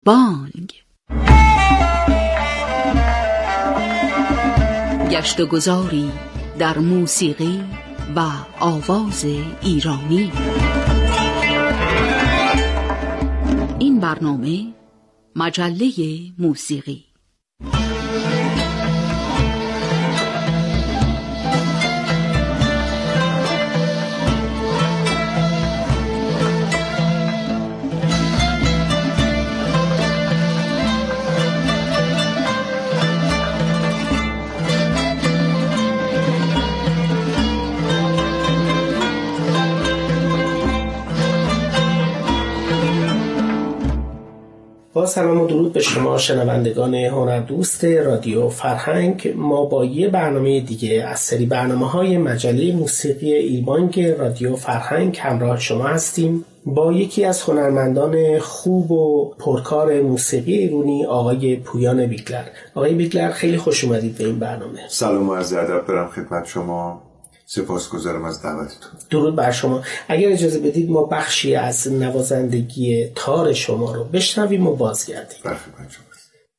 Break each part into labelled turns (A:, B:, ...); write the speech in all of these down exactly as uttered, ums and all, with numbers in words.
A: بانگ. گشت و گذاری در موسیقی و آواز ایرانی. این برنامه مجله موسیقی.
B: با سلام و درود به شما شنوندگان هنردوست رادیو فرهنگ. ما با یه برنامه دیگه از سری برنامه‌های مجله موسیقی ایلبانگ رادیو فرهنگ همراه شما هستیم با یکی از هنرمندان خوب و پرکار موسیقی ایرانی، آقای پویان بیگلر. آقای بیگلر خیلی خوش اومدید به این برنامه.
C: سلام و عرض ادب دارم خدمت شما. سپاسگزارم از دعوتتون.
B: درود بر شما. اگر اجازه بدید ما بخشی از نوازندگی تار شما رو بشنویم و بازگردیم.
C: بله خدمت شما.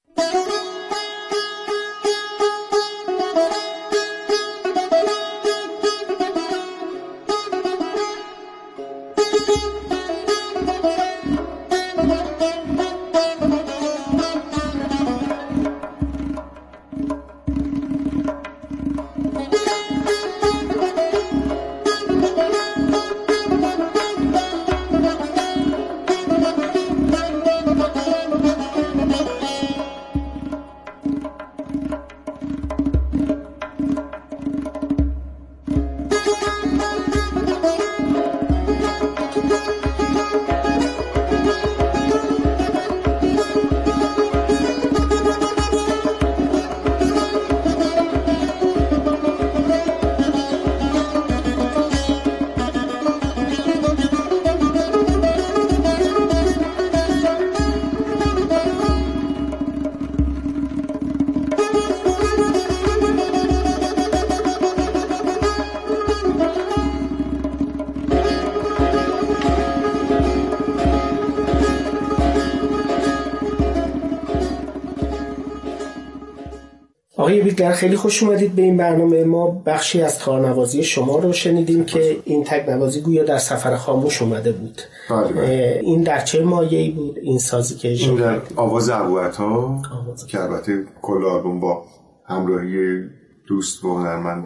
C: آقای بیگلر خیلی خوش اومدید به این برنامه. ما بخشی از تارنوازی شما رو شنیدیم که این تکنوازی گویا در سفر خاموش اومده بود. بله.
B: این در چه مایه‌ای بود این سازی که
C: این در آواز ابوعطا که البته کل آلبوم با همراهی دوست و هنرمند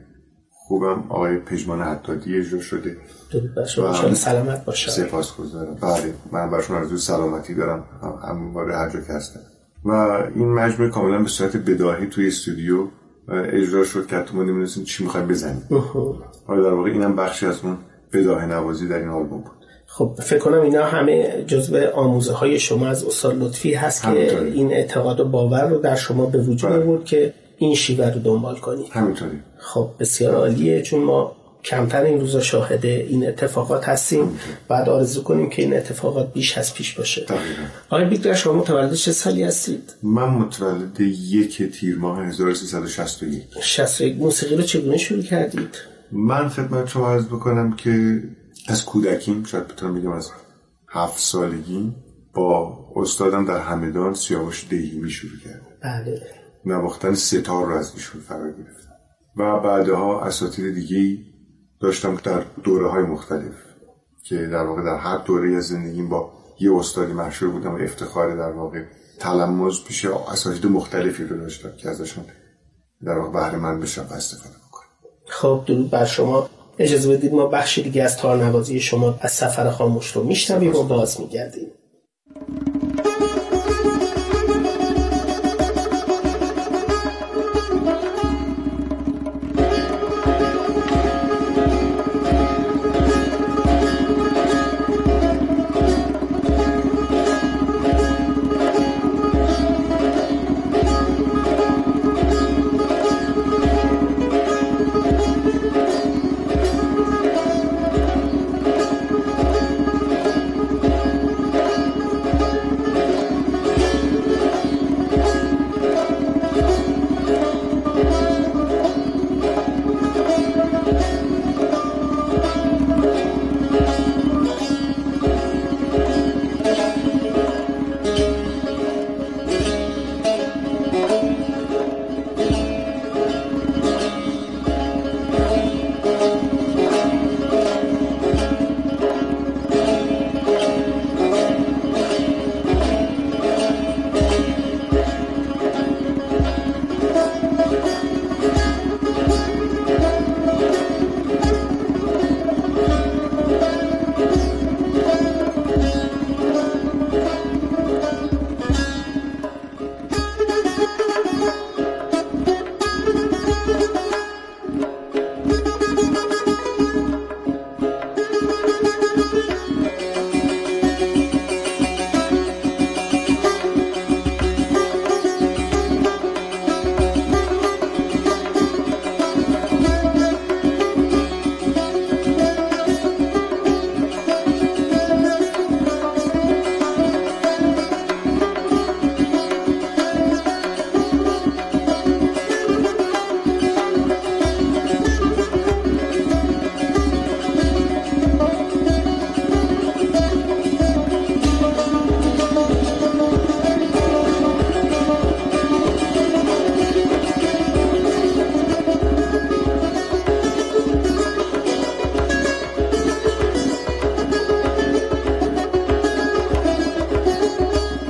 C: خوبم آقای پژمان حدادی اجرا شده.
B: درود بر شما. ان شاء الله سلامت باشه.
C: سپاسگزارم. بله من برشون آرزوی سلامتی دارم همواره هر جا که هستم. و این مجموعه کاملا به صورت بداهی توی استودیو اجرا شد که حتی ما نمی‌دونستیم چی می‌خوایم بزنیم. حالا در واقع اینم بخشی از اون بداهه نوازی در این آلبوم بود.
B: خب فکر کنم اینا همه جزو آموزه‌های شما از استاد لطفی هست که این اعتقاد و باور رو در شما به وجود آورد که این شیوه رو دنبال کنید.
C: همینطوری.
B: خب بسیار عالیه، چون ما کمتر این روزا شاهد این اتفاقات هستیم. بعد آرزو کنیم که این اتفاقات بیش از پیش باشه. آقای بیگلر شما متولد چه سالی هستید؟
C: من متولد یک تیر ماه هزار و سیصد و شصت و یک.
B: شصت و یک. موسیقی رو چگونه شروع کردید؟
C: من خدمت شما عرض بکنم که از کودکیم، شاید بتونم بگم از هفت سالگی، با استادم در همدان سیاوش دیهیمی شروع کردم.
B: بله.
C: نواختن ستار رو از ایشون فرا گرفتم و بعدها اساتید دیگه‌ای داشتم در دوره‌های مختلف که در واقع در هر دوره‌ای از زندگیم با یه استادی مشهور بودم و افتخار در واقع تلمذ پیش اساتید مختلفی رو داشتم که ازشون در واقع بهره مند بشم و استفاده بکنم.
B: خب درود بر شما. اجازه بدید ما بخشی دیگه از تارنوازی شما از سفر خاموش رو میشنویم و باز میگردیم.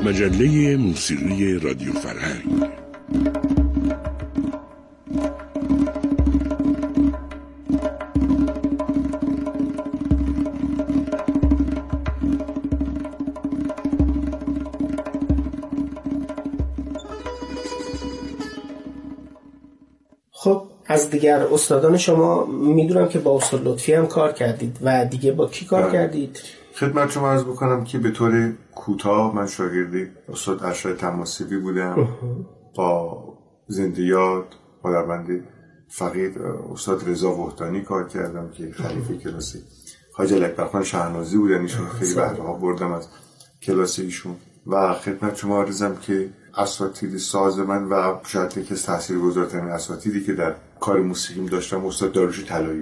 D: مجله موسیقی رادیو فرهنگ.
B: خب از دیگر استادان شما میدونم که با استاد لطفی هم کار کردید و دیگه با کی کار کردید؟
C: خدمت شما عرض بکنم که به طور کوتاه من شاگرد استاد ارشد طماسبی بودم. با زنده یاد هنرمند فقید استاد رضا وحدانی کار کردم که خلیفه کلاس حاجی اکبرخان شهنازی بودن. ایشون خیلی بهره ها بردم از کلاس ایشون. و خدمت شما عرضم که اساتید ساز من و شاید یکی از تاثیرگذارترین اساتیدی که در کار موسیقیم داشتم استاد داریوش طلایی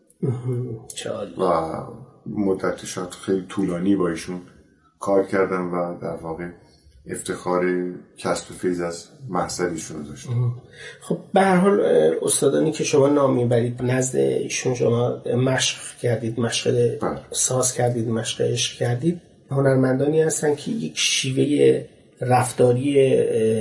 C: بود و مدت شاید خیلی طولانی با ایشون کار کردم و در واقع افتخار کسب فیض از محضر ایشون داشتم.
B: خب به هر حال استادانی که شما نام میبرید نزد ایشون شما مشق کردید، مشق ساز کردید، مشق عشق کردید، هنرمندانی هستن که یک شیوه رفتاری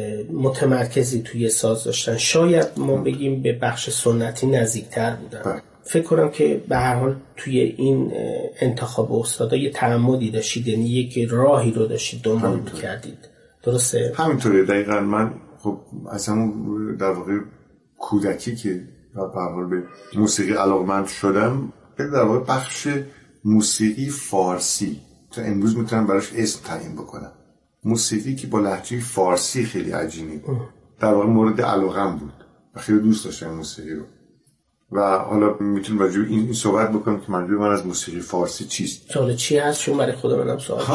B: متمرکزی توی ساز داشتن. شاید ما بگیم به بخش سنتی نزدیکتر بودن. فکر کنم که به هر حال توی این انتخاب استادا یه تعمدی داشتید، یعنی یک راهی رو داشتید دنبال می‌کردید. درسته؟
C: همینطوره دقیقاً. من خب از همون در واقع کودکی که به هر حال به موسیقی علاقه‌مند شدم، در واقع بخش موسیقی فارسی تا امروز میتونم براش اسم تعیین بکنم. موسیقی که با لهجه فارسی خیلی عجیبی بود. در واقع مورد علاقه‌ام بود و خیلی دوست داشتم موسیقی رو. و حالا میتونم راجع به این صحبت بکنم که منظور من از موسیقی فارسی چیست.
B: حالا چی هست چون برای خود منم سوال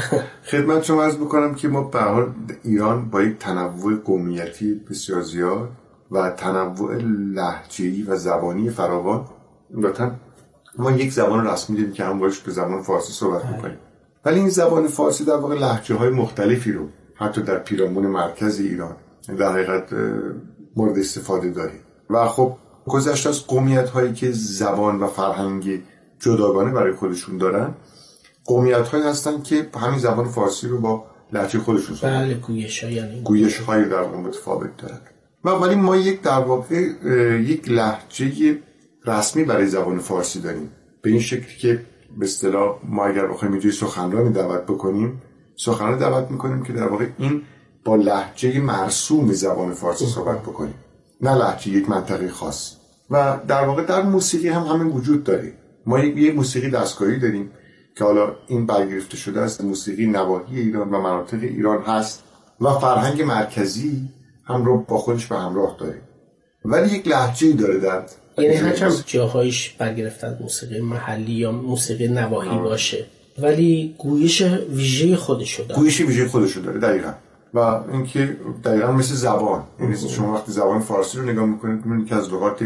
C: خدمت شما عرض بکنم که ما به هر حال ایران با یک تنوع قومیتی بسیار زیاد و تنوع لهجه‌ای و زبانی فراوان، البته ما یک زبان رسمی داریم که هم باش به زبان فارسی صحبت می‌کنیم، ولی این زبان فارسی در واقع لهجه‌های مختلفی رو حتی در پیرامون مرکز ایران در حقیقت مورد استفاده داره. و خب گذشته از قومیت‌هایی که زبان و فرهنگ جداگانه برای خودشون دارن، قومیت‌هایی هستن که همین زبان فارسی رو با لهجه خودشون صحبت
B: بله گویش‌ها یعنی
C: گویش‌های در واقع متفاوت دارن. و ولی ما یک در واقع یک لهجه رسمی برای زبان فارسی داریم، به این شکلی که به اصطلاح ما اگر بخوایم اینجوری سخنرانی دعوت بکنیم، سخنرانی دعوت می‌کنیم که در واقع این با لهجه مرسوم زبان فارسی صحبت بکنیم، نه لهجه یک منطقه خاص. و در واقع در موسیقی هم همین وجود داره. ما یک موسیقی دستگاهی داریم که حالا این برگرفته شده از موسیقی نواحی ایران و مناطق ایران هست و فرهنگ مرکزی هم رو با خودش به همراه داره، ولی یک لهجه‌ای داره در
B: یعنی هرچند جاهایش برگرفته از موسیقی محلی یا موسیقی نواحی آه. باشه، ولی گویش ویژه خودشو داره.
C: گویش ویژه خودشو داره دقیقاً. و اینکه دقیقاً مثل زبان، یعنی شما وقتی زبان فارسی رو نگاه می‌کنید می‌بینید که از لغات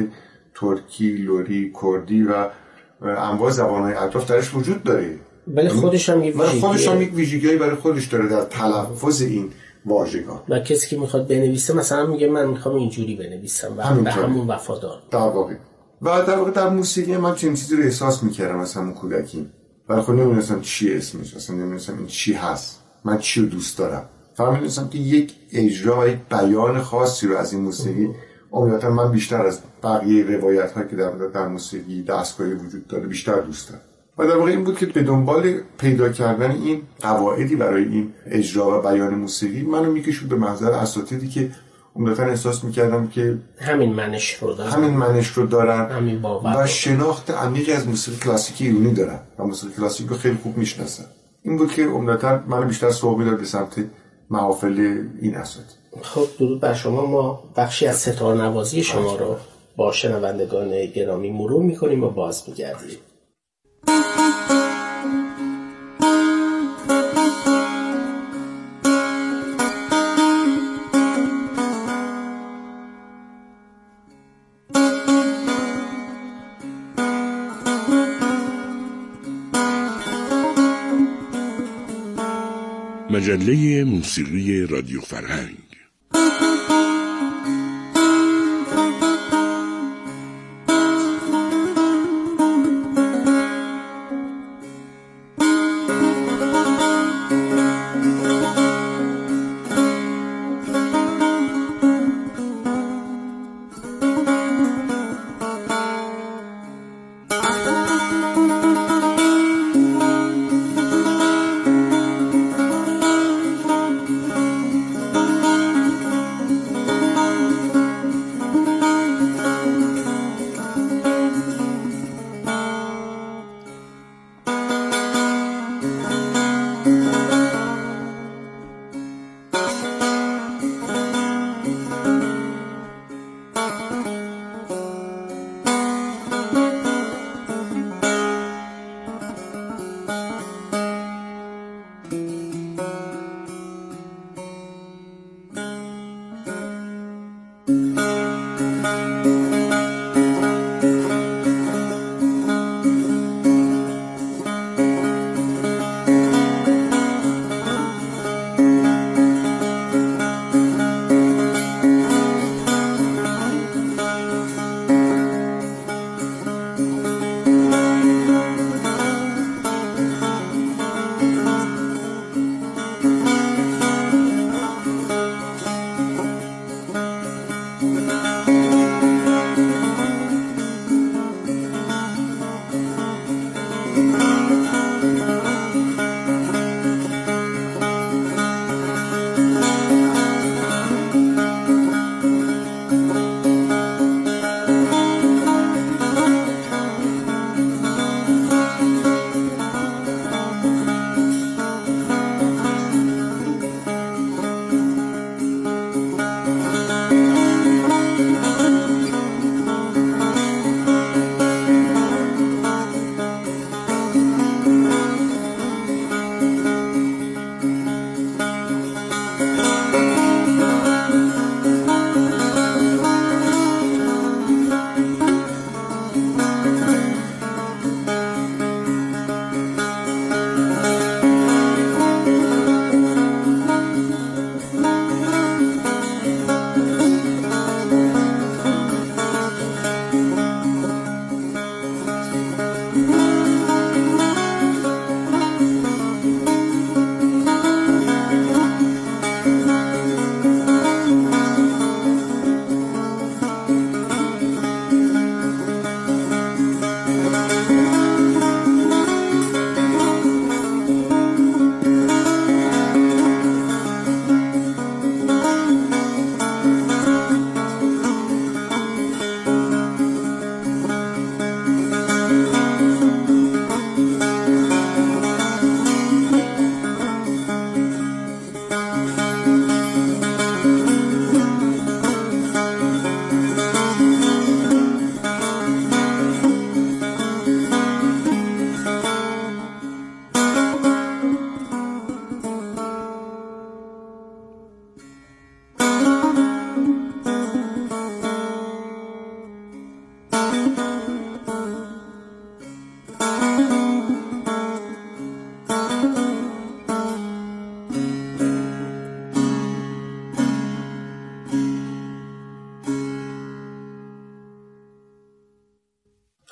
C: ترکی، لری، کردی و انواع زبان‌های اطراف درش وجود داره،
B: ولی خودش هم یک ویژگی
C: خودش هم یک ویژگی برای خودش داره در تلفظ این واژگان.
B: و کسی که میخواد بنویسه مثلا میگه من میخوام اینجوری بنویسم و هم به همون وفادار
C: در واقع. و در واقع در موسیقی من چنین چیزی رو احساس می‌کردم از همون کودکی، ولی خب نمی‌دونستم چی اسمش، اصلا نمی‌دونستم این چی هست، من چی رو دوست دارم. فقط می‌دونستم که یک اجرا، یک بیان خاصی رو از این موسیقی عمدتاً من بیشتر از بقیه روایت‌هایی که در در موسیقی دستگاهی وجود داره بیشتر دوست دارم. و در واقع این بود که به دنبال پیدا کردن این قواعدی برای این اجرا و بیان موسیقی منو میکشید به محضر اساتیدی که عمدتاً احساس میکردم که
B: همین منش رو دارن
C: همین منش رو دارن
B: همین باور
C: و شناخت عمیقی از موسیقی کلاسیک ایرانی دارن و موسیقی کلاسیک رو خیلی خوب میشناسن. این بود که عمدتاً منو بیشتر سوق میداد به سمت محافل این اساتید.
B: خب درود بر شما. ما بخشی از ستار نوازی شما رو با شنوندگان گرامی مرور میکنیم و باز میگردیم.
D: مجله موسیقی رادیو فرهنگ.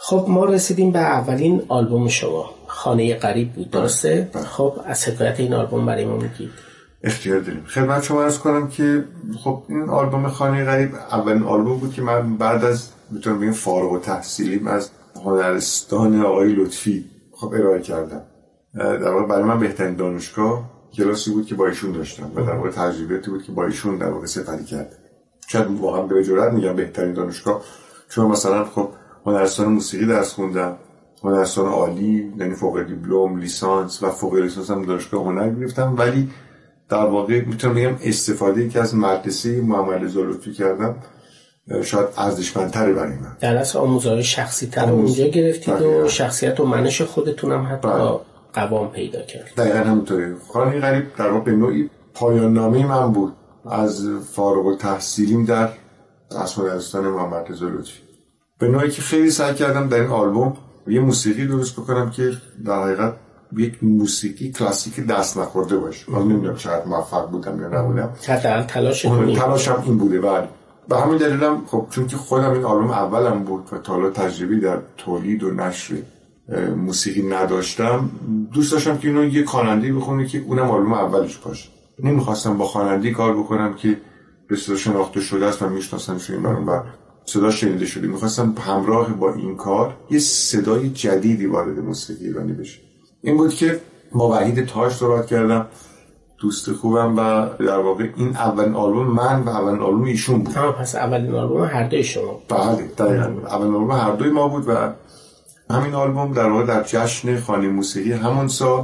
B: خب ما رسیدیم به اولین آلبوم شما، خانه غریب بود، درسته؟ خب از حکایت این آلبوم برای ما میگید.
C: اختیار داریم. خدمت شما عرض کنم که خب این آلبوم خانه غریب اولین آلبوم بود که من بعد از میتونم بگم فارغ التحصیلیم از هنرستان آقای لطفی خب ارائه کردم. در واقع برای من بهترین دانشگاه کلاسی بود که با ایشون داشتم و در واقع تجربیاتی بود که با ایشون در واقع سپری کردم. شاید واقعا به جرئت میگم بهترین دانشگاه، چون مثلا خب هنرستان موسیقی درس خوندم، هنرستان عالی یعنی فوق دیپلم، لیسانس و فوق لیسانس هم دانشگاه هنر گرفتم، ولی در واقع میتونم بگم استفاده که از مدرسه محمد رضا لطفی کردم شاید ارزشمندتره برای من.
B: در اصل آموزهای شخصی تر اونجا گرفتید و شخصیت و منش خودتون هم حتی قوام پیدا کرد.
C: دقیقاً همونطوره. خانه غریب در واقع به نوعی پایان نامه من بود از فارغ التحصیلیم در هنرستان محمد رضا لطفی. به نوعی که خیلی سعی کردم در این آلبوم یه موسیقی درست بکنم که در حقیقت یک موسیقی کلاسیک دست نخورده باشه. من نمیدونم شاید موفق بودم یا نبودم.
B: حداقل تلاش کنید.
C: تلاشم این بوده. بعد به همین دلیلم خب چون که خودم این آلبوم اولم بود و تا حالا تجربی در تولید و نشر موسیقی نداشتم، دوست داشتم که اینو یه خواننده بخونه که اونم آلبوم اولش باشه. نمیخواستم با خواننده کار بکنم که به صدا شناخته شده است و میشناسنش این برام و صدا شنیده شده. میخواستم همراه با این کار یه صدای جدیدی وارد موسیقی ایرانی بشه. این بود که با وحید تاج صحبت کردم، دوست خوبم، و در واقع این اولین آلبوم من و اولین آلبوم ایشون بود.
B: ها پس اولین آلبوم هر دوی شما.
C: بله دقیقاً اولین آلبوم هر دوی ما بود و همین آلبوم در واقع در جشن خانه موسیقی همون سال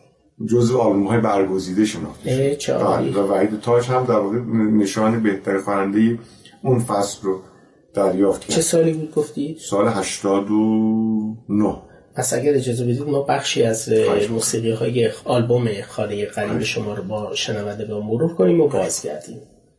C: جزو آلبوم‌های برگزیده شناخته شد. و وحید تاج هم در واقع نشان بهترین خواننده اون فصل رو دریافت کرد.
B: چه سالی بود گفتی؟
C: سال هشتاد و نه.
B: پس اگر اجازه بدید ما بخشی از موسیقی های آلبوم خانه غریب شما رو با شنونده به مرور کنیم و بازگردیم.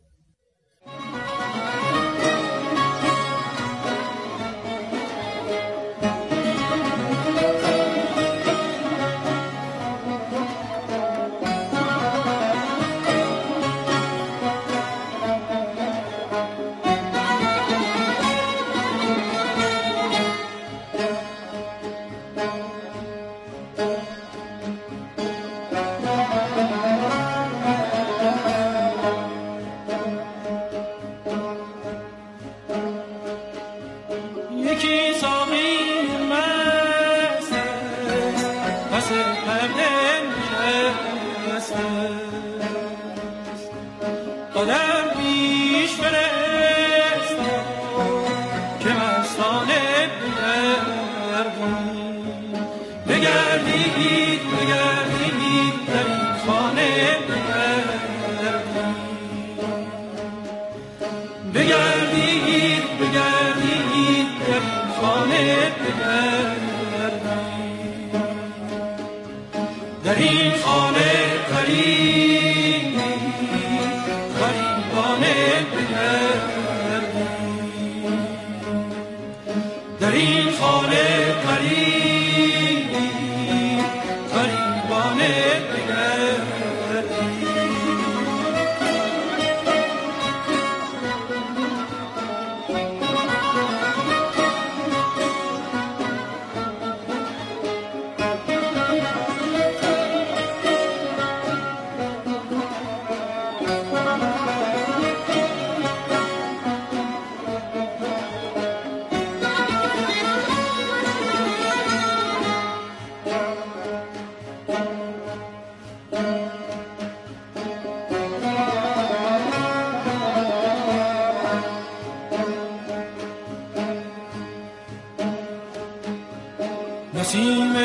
E: نسیم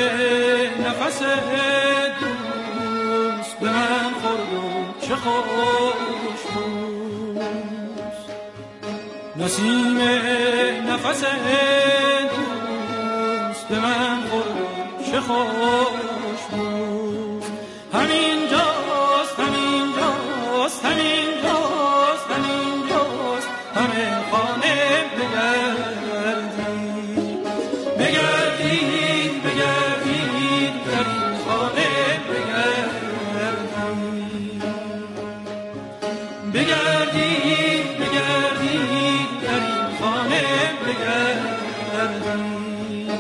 E: نفس دوست به من خورد و چه خوش بود. نسیم نفس دوست به من خورد و چه خوش بود. همین جاست همین جاست همین جاست همین جاست همه خانه بگردید بگردید بگردید در این خانه بگردید بگردید بگردید در این خانه بگردید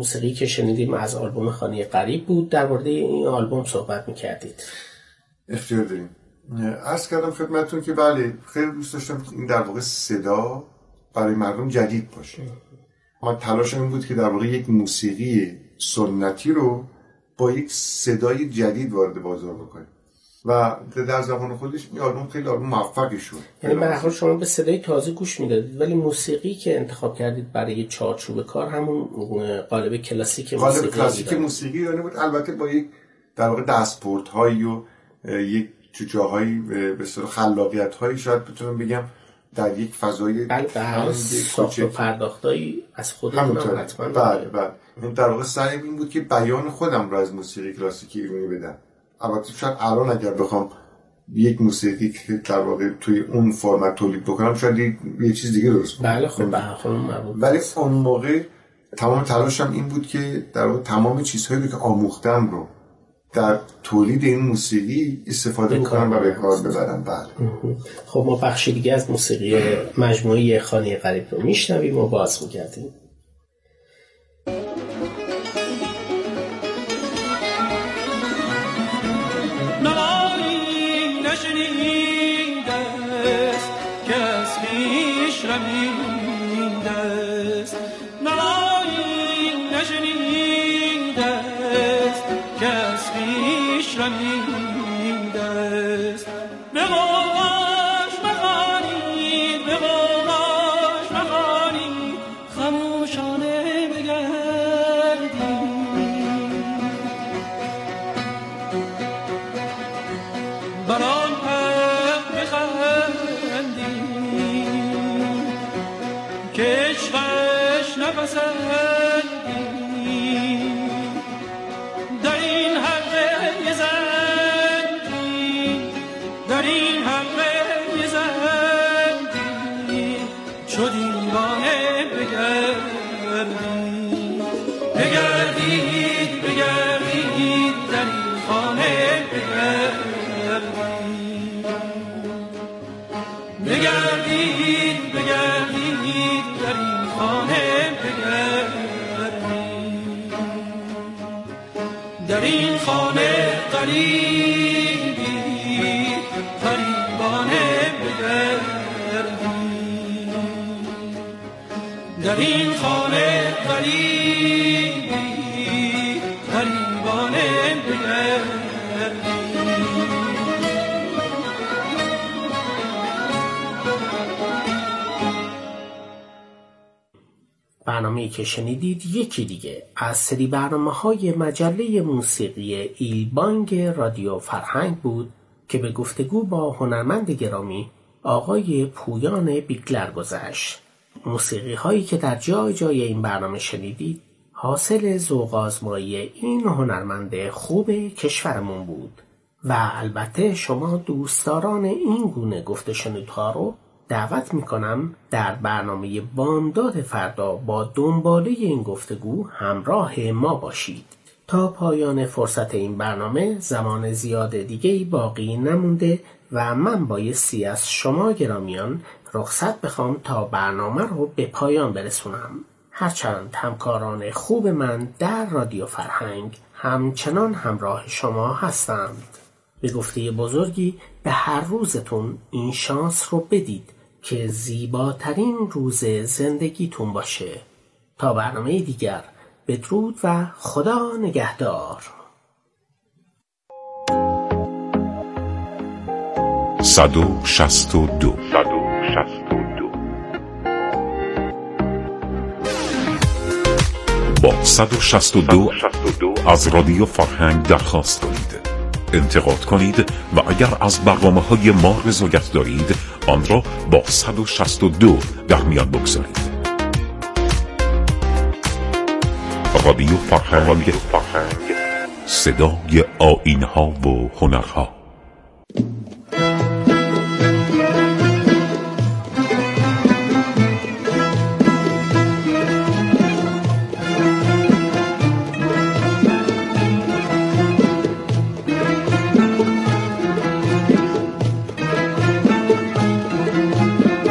B: موسیقی که شنیدیم از آلبوم خانه غریب بود. در مورد این آلبوم صحبت می‌کردید.
C: اختیار داریم. عرض کردم خدمتتون که بله خیلی دوست داشتم این در واقع صدا برای مردم جدید باشه. من تلاشم این بود که در واقع یک موسیقی سنتی رو با یک صدای جدید وارد بازار بکنیم و در زمان خودش این آلبوم خیلی آلبوم موفقی شد.
B: یعنی به هر حال شما به صدای تازه گوش میدادید، ولی موسیقی که انتخاب کردید برای چارچوب کار همون قالب کلاسیک موسیقی
C: قالب کلاسیک موسیقی ایرانی بود، البته با یک در واقع دستپورت هایی و یک تو جاهایی به اصطلاح خلاقیت هایی شاید بتونم بگم در یک فضای
B: بله ساخت و پرداختایی از خودمون حتما.
C: بله بله این در واقع سعی این بود که بیان خودم رو از موسیقی کلاسیک ایرانی بدم. البته شاید الان اگر بخوام یک موسیقی که در واقع توی اون فرمت تولید بکنم شاید یه چیز دیگه درست کنم.
B: بله خب به هر حال مربوط.
C: ولی اون موقع تمام تلاشم این بود که در واقع تمام چیزهایی که آموختم رو در تولید این موسیقی استفاده بکنم و به کار ببرم. بله.
B: خب ما بخشی دیگه از موسیقی مجموعه خانه غریب رو میشنویم و باز میگردیم. برنامه‌ای که شنیدید یکی دیگه از سری برنامه‌های مجله موسیقی ایلبانگ رادیو فرهنگ بود که به گفتگو با هنرمند گرامی آقای پویان بیگلر گذشت. موسیقی هایی که در جای جای این برنامه شنیدید حاصل ذوق آزمایی این هنرمند خوب کشورمون بود و البته شما دوستداران این گونه گفت شنودها رو دعوت میکنم در برنامه بامداد فردا با دنباله این گفتگو همراه ما باشید. تا پایان فرصت این برنامه زمان زیاد دیگه‌ای باقی نمونده و من بایستی از شما گرامیان رخصت بخوام تا برنامه رو به پایان برسونم. هرچند همکاران خوب من در رادیو فرهنگ همچنان همراه شما هستند. به گفته بزرگی به هر روزتون این شانس رو بدید که زیباترین روز زندگیتون باشه. تا برنامه دیگر بدرود و خدا نگهدار.
D: صد و شصت و دو با صد و شصت و دو از رادیو فرهنگ درخواست کنید، انتقاد کنید و اگر از برنامه‌های ما رضایت دارید آن را با صد و شصت و دو در میان بگذارید. رادیو فرهنگ، صدای آیین‌ها و هنرها.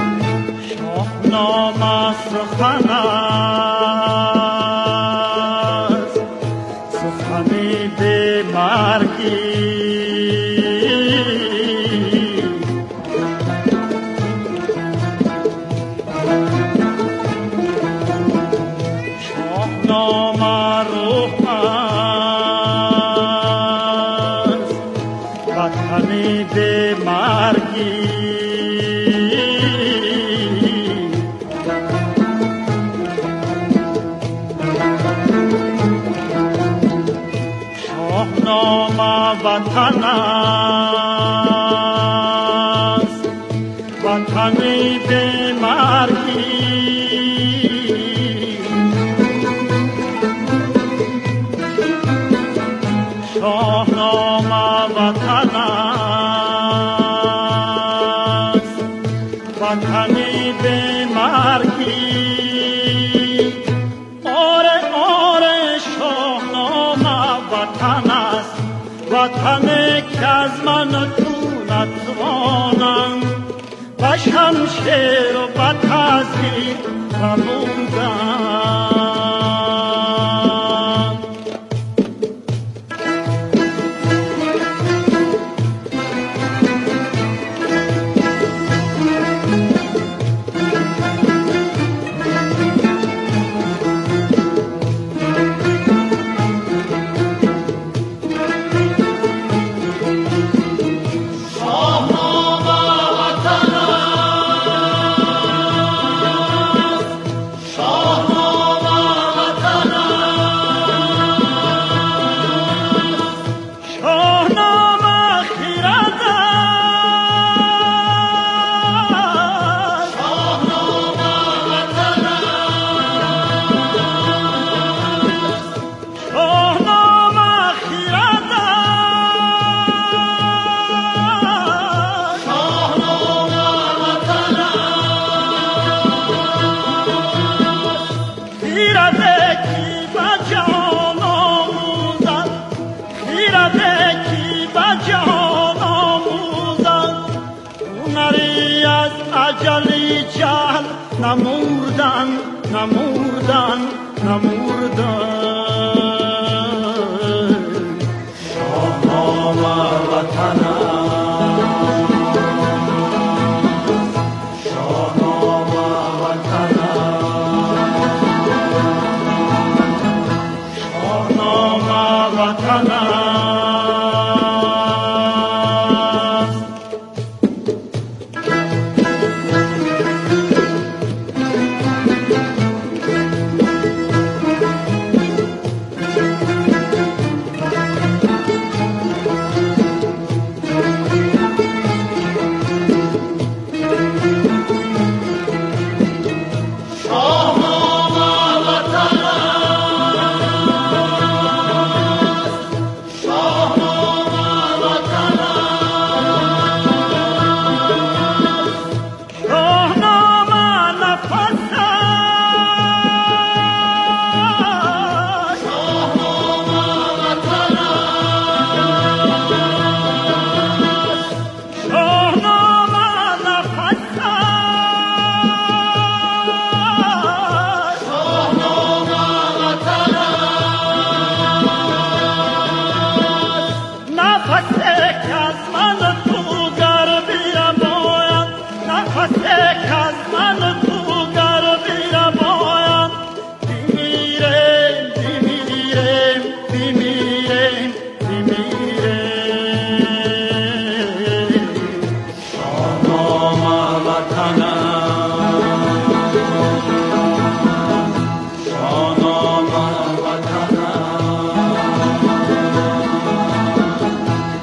E: شاهنامه سخن وطنی به مرگی شاهنامه وطن است وطنی به مرگی شاهنامه وطن است وطنی به مرگی آره آره شاهنامه وطن است وطنی که از من تو نتوانم و شمشیر و تزویر رموندم اجلی جهل نموردن نموردن نموردن شاهنامه وطن